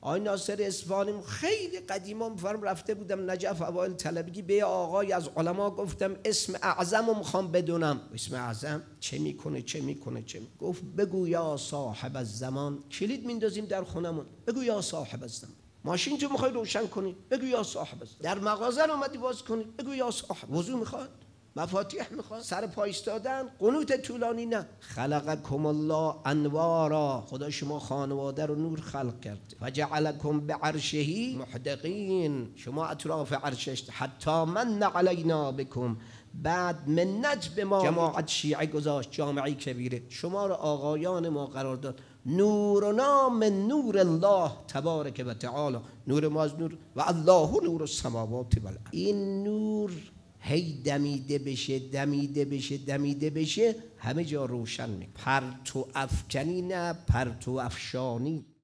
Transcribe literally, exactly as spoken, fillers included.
آقای ناصر اصفهانی خیلی قدیما می‌فرم رفته بودم نجف اوایل طلبگی به آقای از علما گفتم اسم اعظم رو میخوام بدونم. اسم اعظم چه میکنه چه میکنه چه میکنه؟ گفت بگو یا صاحب الزمان. کلید میندازیم در خونمون، بگو یا صاحب الزمان. ماشین تو میخوای روشن کنی، بگو یا صاحب الزمان. در مغازه اومدی باز کنی، بگو یا صاحب. وضو میخواد، مفاتیح میخواد، سر پا ایستادن، قنوت طولانی نه. خلقکم الله انوارا، خدا شما خانواده رو نور خلق کرده. و جعلکم بعرشه محدقین، شما اطراف عرشش. حتی من علینا بکم، بعد منت به ما جماعت شیعه گذاشت، جامعه کبیره شما رو آقایان ما قرار داد. نورنا من نور الله تبارک و تعالی، نور ما از نور و الله نور السماوات و الارض. این نور هی دمیده بشه دمیده بشه دمیده بشه همه جا روشن می. پرتو افکنی نه پرتو افشانی.